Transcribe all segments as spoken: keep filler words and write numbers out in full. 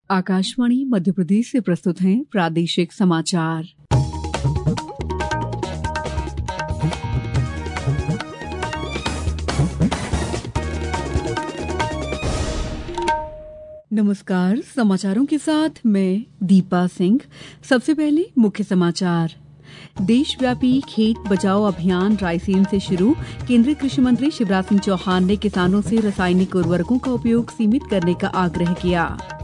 आकाशवाणी मध्य प्रदेश से प्रस्तुत हैं प्रादेशिक समाचार। नमस्कार, समाचारों के साथ मैं दीपा सिंह। सबसे पहले मुख्य समाचार। देशव्यापी खेत बचाओ अभियान रायसेन से शुरू। केंद्रीय कृषि मंत्री शिवराज सिंह चौहान ने किसानों से रासायनिक उर्वरकों का उपयोग सीमित करने का आग्रह किया।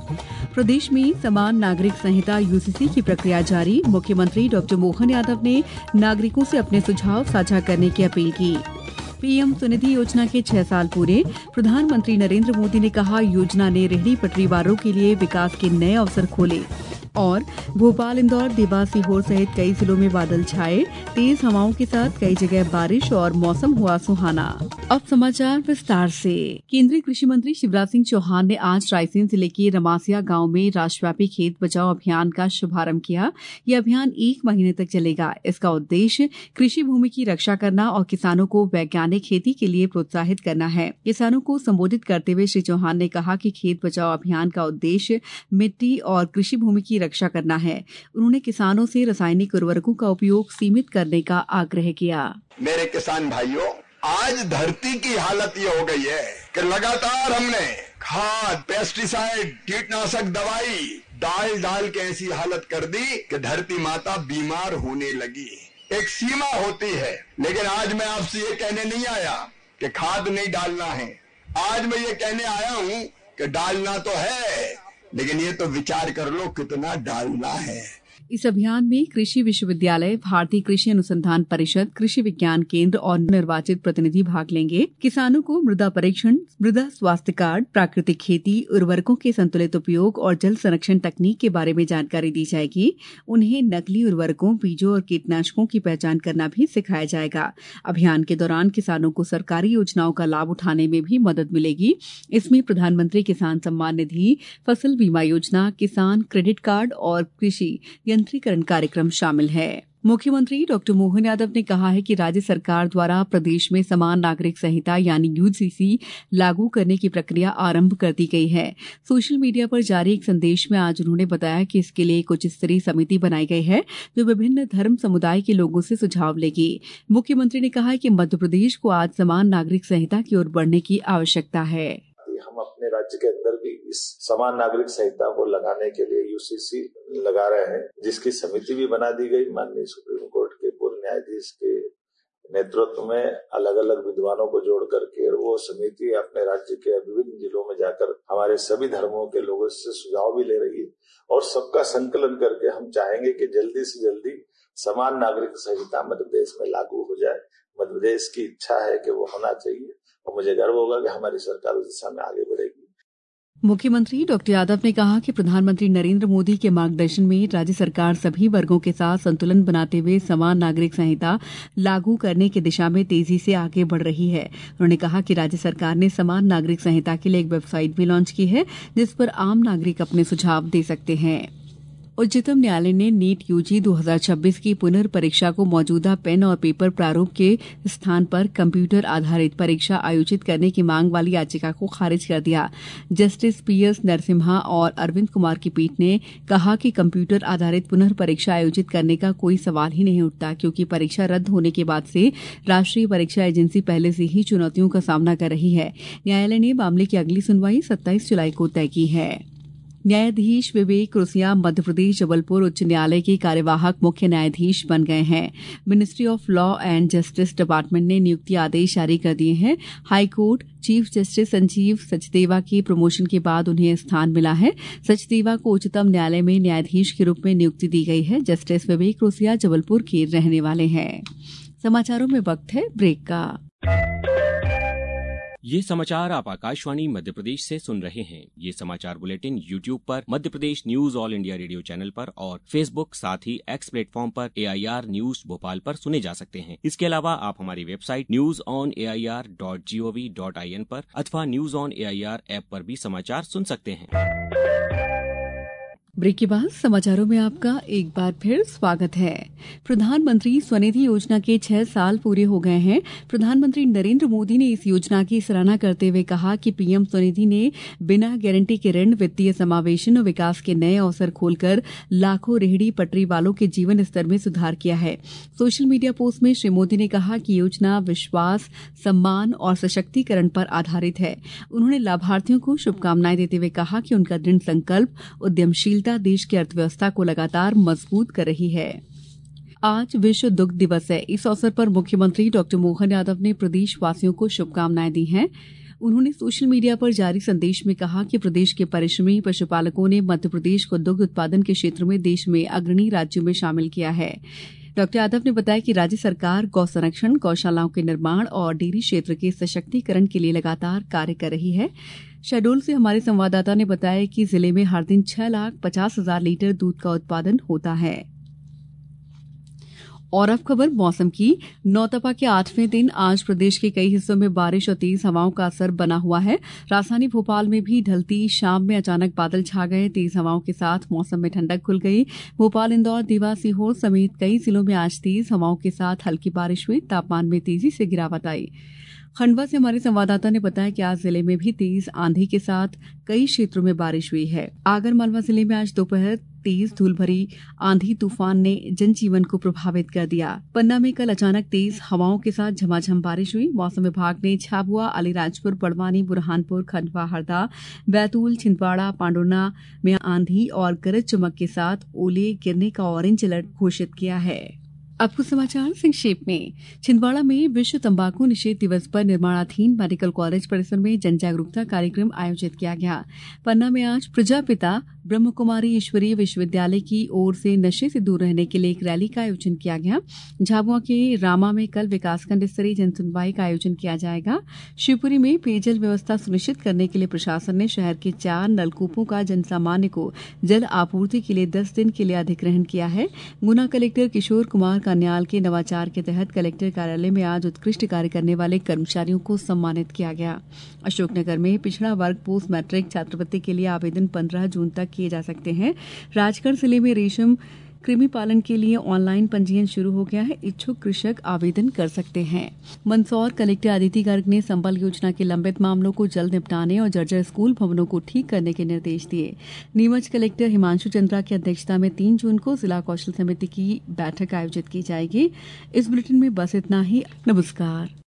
प्रदेश में समान नागरिक संहिता यूसीसी की प्रक्रिया जारी। मुख्यमंत्री डॉक्टर मोहन यादव ने नागरिकों से अपने सुझाव साझा करने की अपील की। पीएम स्वनिधि योजना के छह साल पूरे। प्रधानमंत्री नरेंद्र मोदी ने कहा, योजना ने रेहड़ी पटरी वालों के लिए विकास के नए अवसर खोले। और भोपाल, इंदौर, देवास, सीहोर सहित कई जिलों में बादल छाए। तेज हवाओं के साथ कई जगह बारिश और मौसम हुआ सुहाना। अब समाचार विस्तार से। केंद्रीय कृषि मंत्री शिवराज सिंह चौहान ने आज रायसेन जिले के रमासिया गांव में राष्ट्रव्यापी खेत बचाओ अभियान का शुभारंभ किया। यह अभियान एक महीने तक चलेगा। इसका उद्देश्य कृषि भूमि की रक्षा करना और किसानों को वैज्ञानिक खेती के लिए प्रोत्साहित करना है। किसानों को संबोधित करते हुए श्री चौहान ने कहा कि खेत बचाओ अभियान का उद्देश्य मिट्टी और कृषि भूमि की रक्षा करना है। उन्होंने किसानों से रासायनिक उर्वरकों का उपयोग सीमित करने का आग्रह किया। मेरे किसान भाइयों, आज धरती की हालत ये हो गई है कि लगातार हमने खाद, पेस्टिसाइड, कीटनाशक दवाई डाल डाल के ऐसी हालत कर दी कि धरती माता बीमार होने लगी। एक सीमा होती है, लेकिन आज मैं आपसे ये कहने नहीं आया कि खाद नहीं डालना है। आज मैं ये कहने आया हूं कि डालना तो है, लेकिन ये तो विचार कर लो कितना डालना है। इस अभियान में कृषि विश्वविद्यालय, भारतीय कृषि अनुसंधान परिषद, कृषि विज्ञान केंद्र और निर्वाचित प्रतिनिधि भाग लेंगे। किसानों को मृदा परीक्षण, मृदा स्वास्थ्य कार्ड, प्राकृतिक खेती, उर्वरकों के संतुलित उपयोग और जल संरक्षण तकनीक के बारे में जानकारी दी जाएगी। उन्हें नकली उर्वरकों, बीजों और कीटनाशकों की पहचान करना भी सिखाया जाएगा। अभियान के दौरान किसानों को सरकारी योजनाओं का लाभ उठाने में भी मदद मिलेगी। इसमें प्रधानमंत्री किसान सम्मान निधि, फसल बीमा योजना, किसान क्रेडिट कार्ड और कृषि यंत्रीकरण कार्यक्रम शामिल है। मुख्यमंत्री डॉक्टर मोहन यादव ने कहा है कि राज्य सरकार द्वारा प्रदेश में समान नागरिक संहिता यानी यूसीसी लागू करने की प्रक्रिया आरंभ कर दी गई है। सोशल मीडिया पर जारी एक संदेश में आज उन्होंने बताया कि इसके लिए कुछ स्तरीय समिति बनाई गई है जो विभिन्न धर्म समुदाय के लोगों से सुझाव लेगी। मुख्यमंत्री ने कहा है कि मध्य प्रदेश को आज समान नागरिक संहिता की ओर बढ़ने की आवश्यकता है। हम अपने राज्य के अंदर भी इस समान नागरिक संहिता को लगाने के लिए यूसीसी लगा रहे हैं, जिसकी समिति भी बना दी गई। माननीय सुप्रीम कोर्ट के पूर्व न्यायाधीश के नेतृत्व में अलग अलग विद्वानों को जोड़ करके वो समिति अपने राज्य के विभिन्न जिलों में जाकर हमारे सभी धर्मों के लोगों से सुझाव भी ले रही है और सबका संकलन करके हम चाहेंगे कि जल्दी से जल्दी समान नागरिक संहिता मध्य प्रदेश में लागू हो जाए। मध्य प्रदेश की इच्छा है कि वो होना चाहिए और मुझे गर्व होगा कि हमारी सरकार उस दिशा में आगे बढ़ेगी। मुख्यमंत्री डॉक्टर यादव ने कहा कि प्रधानमंत्री नरेंद्र मोदी के मार्गदर्शन में राज्य सरकार सभी वर्गों के साथ संतुलन बनाते हुए समान नागरिक संहिता लागू करने की दिशा में तेजी से आगे बढ़ रही है। उन्होंने कहा कि राज्य सरकार ने समान नागरिक संहिता के लिए एक वेबसाइट भी लॉन्च की है, जिस पर आम नागरिक अपने सुझाव दे सकते हैं। उच्चतम न्यायालय ने नीट यूजी दो हज़ार छब्बीस की पुनर्परीक्षा को मौजूदा पेन और पेपर प्रारूप के स्थान पर कंप्यूटर आधारित परीक्षा आयोजित करने की मांग वाली याचिका को खारिज कर दिया। जस्टिस पीएस नरसिम्हा और अरविंद कुमार की पीठ ने कहा कि कंप्यूटर आधारित पुनर्परीक्षा आयोजित करने का कोई सवाल ही नहीं उठता, क्योंकि परीक्षा रद्द होने के बाद से राष्ट्रीय परीक्षा एजेंसी पहले से ही चुनौतियों का सामना कर रही है। न्यायालय ने मामले की अगली सुनवाई सत्ताईस जुलाई को तय की है। न्यायाधीश विवेक रोसिया मध्य प्रदेश जबलपुर उच्च न्यायालय के कार्यवाहक मुख्य न्यायाधीश बन गए हैं। Ministry of law and justice department ने नियुक्ति आदेश जारी कर दिए हैं। High court chief justice Sanjeev Sachdeva के प्रमोशन के बाद उन्हें स्थान मिला है। सचदेवा को उच्चतम न्यायालय में न्यायाधीश के रूप में नियुक्ति दी गई है। जस्टिस विवेक रोसिया जबलपुर के रहने वाले हैं। समाचारों में वक्त है ब्रेक का। ये समाचार आप आकाशवाणी मध्य प्रदेश से सुन रहे हैं। ये समाचार बुलेटिन यूट्यूब पर Madhya Pradesh news all India radio channel पर और फेसबुक साथ ही एक्स प्लेटफॉर्म पर एआईआर न्यूज भोपाल पर सुने जा सकते हैं। इसके अलावा आप हमारी website news on AIR dot GOV dot IN पर अथवा न्यूज ऑन एआईआर ऐप पर भी समाचार सुन सकते हैं। ब्रेक के बाद समाचारों में आपका एक बार फिर स्वागत है। प्रधानमंत्री स्वनिधि योजना के छह साल पूरे हो गए हैं। प्रधानमंत्री नरेंद्र मोदी ने इस योजना की सराहना करते हुए कहा कि पीएम स्वनिधि ने बिना गारंटी के ऋण, वित्तीय समावेशन और विकास के नए अवसर खोलकर लाखों रेहड़ी पटरी वालों के जीवन स्तर में सुधार किया है। सोशल मीडिया पोस्ट में श्री मोदी ने कहा कि योजना विश्वास, सम्मान और सशक्तिकरण पर आधारित है। उन्होंने लाभार्थियों को शुभकामनाएं देते हुए कहा कि उनका दृढ़ संकल्प, उद्यमशीलता देश की अर्थव्यवस्था को लगातार मजबूत कर रही है। आज विश्व दुग्ध दिवस है। इस अवसर पर मुख्यमंत्री डॉक्टर मोहन यादव ने प्रदेशवासियों को शुभकामनाएं दी हैं। उन्होंने सोशल मीडिया पर जारी संदेश में कहा कि प्रदेश के परिश्रमी पशुपालकों ने मध्य प्रदेश को दुग्ध उत्पादन के क्षेत्र में देश में अग्रणी राज्यों में शामिल किया है। डॉक्टर यादव ने बताया कि राज्य सरकार गौ संरक्षण, गौशालाओं के निर्माण और डेयरी क्षेत्र के सशक्तिकरण के लिए लगातार कार्य कर रही है। शहडोल से हमारे संवाददाता ने बताया कि जिले में हर दिन छह लाख पचास हजार लीटर दूध का उत्पादन होता है। और अब खबर मौसम की। नौतपा के आठवें दिन आज प्रदेश के कई हिस्सों में बारिश और तेज हवाओं का असर बना हुआ है। राजधानी भोपाल में भी ढलती शाम में अचानक बादल छा गए। तेज हवाओं के साथ मौसम में ठंडक खुल गई। भोपाल, इंदौर, देवास, सीहोर समेत कई जिलों में आज तेज हवाओं के साथ हल्की बारिश हुई। तापमान में तेजी से गिरावट आई। खंडवा से हमारे संवाददाता ने बताया कि आज जिले में भी तेज आंधी के साथ कई क्षेत्रों में बारिश हुई है। आगर मालवा जिले में आज दोपहर तेज धूल भरी आंधी तूफान ने जनजीवन को प्रभावित कर दिया। पन्ना में कल अचानक तेज हवाओं के साथ झमाझम बारिश हुई। मौसम विभाग ने झाबुआ, अलीराजपुर, बड़वानी, बुरहानपुर, खंडवा, हरदा, बैतूल, छिंदवाड़ा, पांडुरना में आंधी और गरज चमक के साथ ओले गिरने का ऑरेंज अलर्ट घोषित किया है। अब कुछ समाचार संक्षेप में। छिंदवाड़ा में विश्व तंबाकू निषेध दिवस पर निर्माणाधीन मेडिकल कॉलेज परिसर में जन जागरूकता कार्यक्रम आयोजित किया गया। पन्ना में आज प्रजापिता ब्रह्म कुमारी ईश्वरीय विश्वविद्यालय की ओर से नशे से दूर रहने के लिए एक रैली का आयोजन किया गया। झाबुआ के रामा में कल विकासखंड स्तरीय जनसुनवाई का आयोजन किया जाएगा। शिवपुरी में पेयजल व्यवस्था सुनिश्चित करने के लिए प्रशासन ने शहर के चार नलकूपों का जनसामान्य को जल आपूर्ति के लिए दस दिन के लिए अधिग्रहण किया है। गुना कलेक्टर किशोर कुमार कन्याल के नवाचार के तहत कलेक्टर कार्यालय में आज उत्कृष्ट कार्य करने वाले कर्मचारियों को सम्मानित किया गया। अशोकनगर में पिछड़ा वर्ग पोस्ट मैट्रिक छात्रवृत्ति के लिए आवेदन पंद्रह जून तक किए जा सकते हैं। राजगढ़ जिले में रेशम कृमि पालन के लिए ऑनलाइन पंजीयन शुरू हो गया है। इच्छुक कृषक आवेदन कर सकते हैं। मंदसौर कलेक्टर अदिति गर्ग ने संबल योजना के लंबित मामलों को जल्द निपटाने और जर्जर स्कूल भवनों को ठीक करने के निर्देश दिए। नीमच कलेक्टर हिमांशु चंद्रा की अध्यक्षता में तीन जून को जिला कौशल समिति की बैठक आयोजित की जाएगी। इस बुलेटिन में बस इतना ही। नमस्कार।